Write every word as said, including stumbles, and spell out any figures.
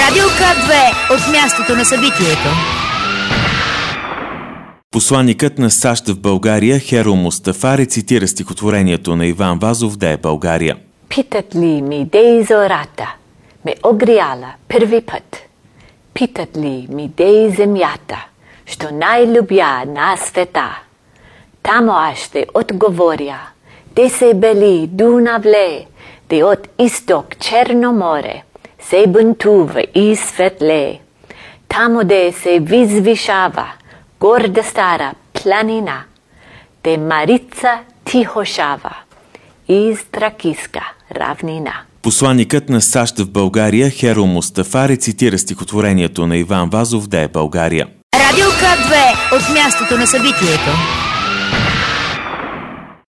Радио К две от мястото на събитието. Посланникът на САЩ в България Херо Мустафа рецитира стихотворението на Иван Вазов «Де е България». Питат ли ми де зората ме огряла първи път? Питат ли ми де земята, що най-любя на света? Тамо аз ще отговоря, де се бели Дунавле, де от изток Черно море се бунтува и светле. Тамо де се възвишава горда стара планина, де Марица тихошава из Тракийска равнина. Посланникът на САЩ в България Херо Мустафа рецитира стихотворението на Иван Вазов «Де е България». Радио К две от мястото на събитието.